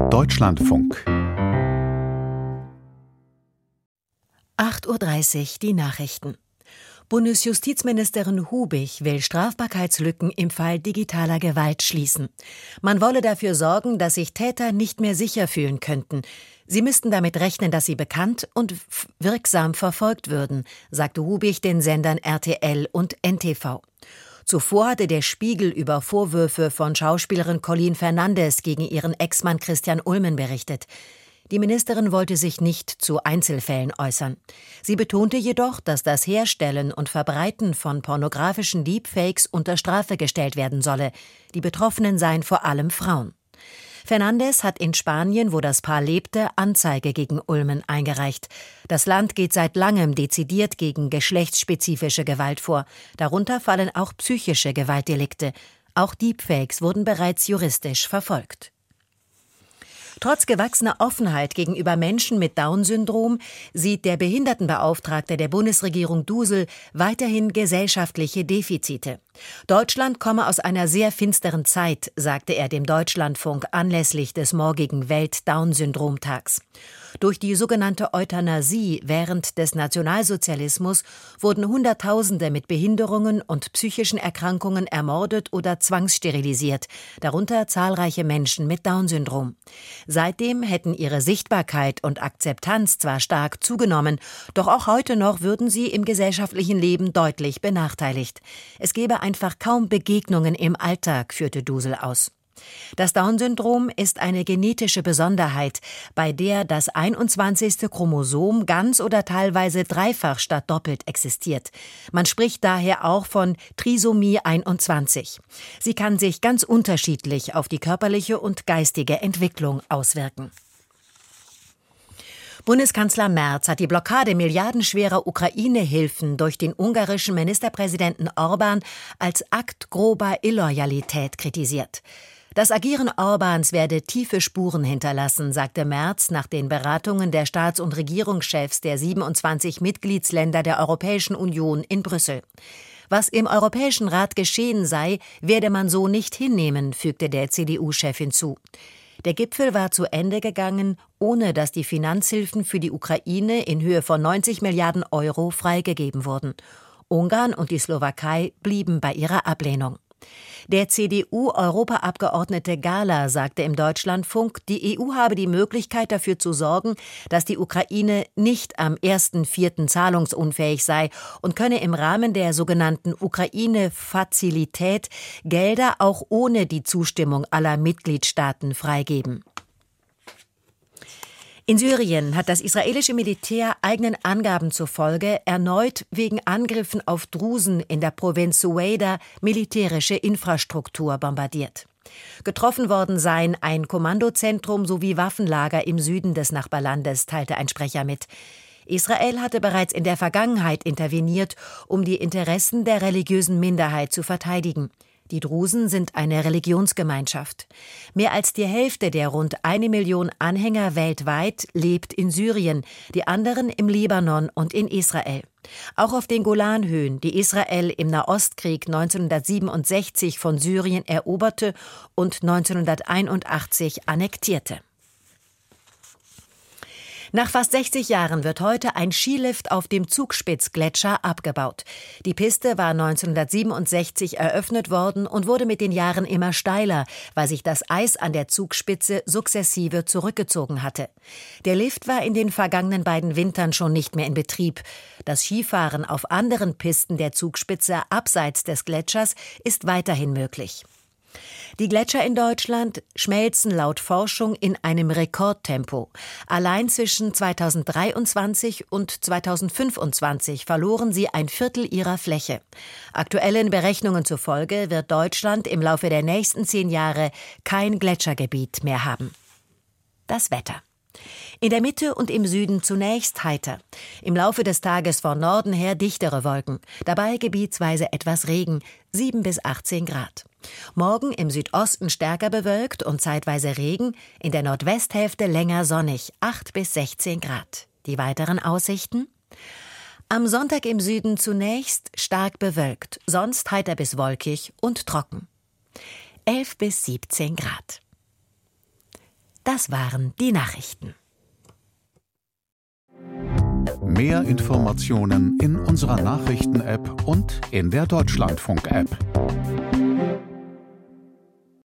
Deutschlandfunk. 8:30 Uhr die Nachrichten. Bundesjustizministerin Hubig will Strafbarkeitslücken im Fall digitaler Gewalt schließen. Man wolle dafür sorgen, dass sich Täter nicht mehr sicher fühlen könnten. Sie müssten damit rechnen, dass sie bekannt und wirksam verfolgt würden, sagte Hubig den Sendern RTL und NTV. Zuvor hatte der Spiegel über Vorwürfe von Schauspielerin Colleen Fernandes gegen ihren Ex-Mann Christian Ulmen berichtet. Die Ministerin wollte sich nicht zu Einzelfällen äußern. Sie betonte jedoch, dass das Herstellen und Verbreiten von pornografischen Deepfakes unter Strafe gestellt werden solle. Die Betroffenen seien vor allem Frauen. Fernandes hat in Spanien, wo das Paar lebte, Anzeige gegen Ulmen eingereicht. Das Land geht seit langem dezidiert gegen geschlechtsspezifische Gewalt vor. Darunter fallen auch psychische Gewaltdelikte. Auch Deepfakes wurden bereits juristisch verfolgt. Trotz gewachsener Offenheit gegenüber Menschen mit Down-Syndrom sieht der Behindertenbeauftragte der Bundesregierung Dusel weiterhin gesellschaftliche Defizite. Deutschland komme aus einer sehr finsteren Zeit, sagte er dem Deutschlandfunk anlässlich des morgigen Welt-Down-Syndrom-Tags. Durch die sogenannte Euthanasie während des Nationalsozialismus wurden Hunderttausende mit Behinderungen und psychischen Erkrankungen ermordet oder zwangssterilisiert, darunter zahlreiche Menschen mit Down-Syndrom. Seitdem hätten ihre Sichtbarkeit und Akzeptanz zwar stark zugenommen, doch auch heute noch würden sie im gesellschaftlichen Leben deutlich benachteiligt. Es gebe einfach kaum Begegnungen im Alltag, führte Dusel aus. Das Down-Syndrom ist eine genetische Besonderheit, bei der das 21. Chromosom ganz oder teilweise dreifach statt doppelt existiert. Man spricht daher auch von Trisomie 21. Sie kann sich ganz unterschiedlich auf die körperliche und geistige Entwicklung auswirken. Bundeskanzler Merz hat die Blockade milliardenschwerer Ukraine-Hilfen durch den ungarischen Ministerpräsidenten Orbán als Akt grober Illoyalität kritisiert. Das Agieren Orbáns werde tiefe Spuren hinterlassen, sagte Merz nach den Beratungen der Staats- und Regierungschefs der 27 Mitgliedsländer der Europäischen Union in Brüssel. Was im Europäischen Rat geschehen sei, werde man so nicht hinnehmen, fügte der CDU-Chef hinzu. Der Gipfel war zu Ende gegangen, ohne dass die Finanzhilfen für die Ukraine in Höhe von 90 Milliarden Euro freigegeben wurden. Ungarn und die Slowakei blieben bei ihrer Ablehnung. Der CDU-Europaabgeordnete Gahler sagte im Deutschlandfunk, die EU habe die Möglichkeit dafür zu sorgen, dass die Ukraine nicht am 1.4. zahlungsunfähig sei und könne im Rahmen der sogenannten Ukraine-Fazilität Gelder auch ohne die Zustimmung aller Mitgliedstaaten freigeben. In Syrien hat das israelische Militär eigenen Angaben zufolge erneut wegen Angriffen auf Drusen in der Provinz Suaida militärische Infrastruktur bombardiert. Getroffen worden seien ein Kommandozentrum sowie Waffenlager im Süden des Nachbarlandes, teilte ein Sprecher mit. Israel hatte bereits in der Vergangenheit interveniert, um die Interessen der religiösen Minderheit zu verteidigen. Die Drusen sind eine Religionsgemeinschaft. Mehr als die Hälfte der rund 1 Million Anhänger weltweit lebt in Syrien, die anderen im Libanon und in Israel. Auch auf den Golanhöhen, die Israel im Nahostkrieg 1967 von Syrien eroberte und 1981 annektierte. Nach fast 60 Jahren wird heute ein Skilift auf dem Zugspitzgletscher abgebaut. Die Piste war 1967 eröffnet worden und wurde mit den Jahren immer steiler, weil sich das Eis an der Zugspitze sukzessive zurückgezogen hatte. Der Lift war in den vergangenen beiden Wintern schon nicht mehr in Betrieb. Das Skifahren auf anderen Pisten der Zugspitze abseits des Gletschers ist weiterhin möglich. Die Gletscher in Deutschland schmelzen laut Forschung in einem Rekordtempo. Allein zwischen 2023 und 2025 verloren sie ein Viertel ihrer Fläche. Aktuellen Berechnungen zufolge wird Deutschland im Laufe der nächsten 10 Jahre kein Gletschergebiet mehr haben. Das Wetter. In der Mitte und im Süden zunächst heiter. Im Laufe des Tages von Norden her dichtere Wolken. Dabei gebietsweise etwas Regen, 7 bis 18 Grad. Morgen im Südosten stärker bewölkt und zeitweise Regen, in der Nordwesthälfte länger sonnig, 8 bis 16 Grad. Die weiteren Aussichten? Am Sonntag im Süden zunächst stark bewölkt, sonst heiter bis wolkig und trocken. 11 bis 17 Grad. Das waren die Nachrichten. Mehr Informationen in unserer Nachrichten-App und in der Deutschlandfunk-App.